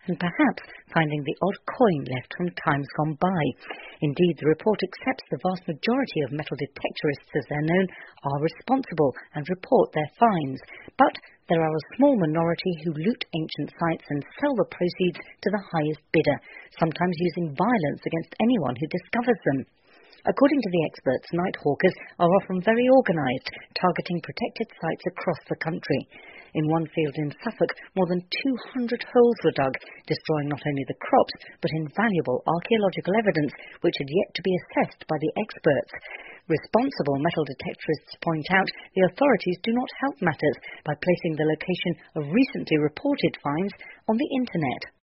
and perhaps finding the odd coin left from times gone by. Indeed, the report accepts the vast majority of metal detectorists, as they're known, are responsible and report their finds. But there are a small minority who loot ancient sites and sell the proceeds to the highest bidder, sometimes using violence against anyone who discovers them. According to the experts, night hawkers are often very organised, targeting protected sites across the country. In one field in Suffolk, more than 200 holes were dug, destroying not only the crops, but invaluable archaeological evidence which had yet to be assessed by the experts. Responsible metal detectorists point out the authorities do not help matters by placing the location of recently reported finds on the internet.